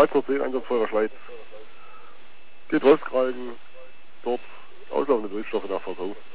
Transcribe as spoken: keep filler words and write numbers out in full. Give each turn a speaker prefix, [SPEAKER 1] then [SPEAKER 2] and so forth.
[SPEAKER 1] dreizehn Einsatz Feuerwehr Schweiz. Geht Wolfskragen, dort auslaufende Bildstoffe nach Versau.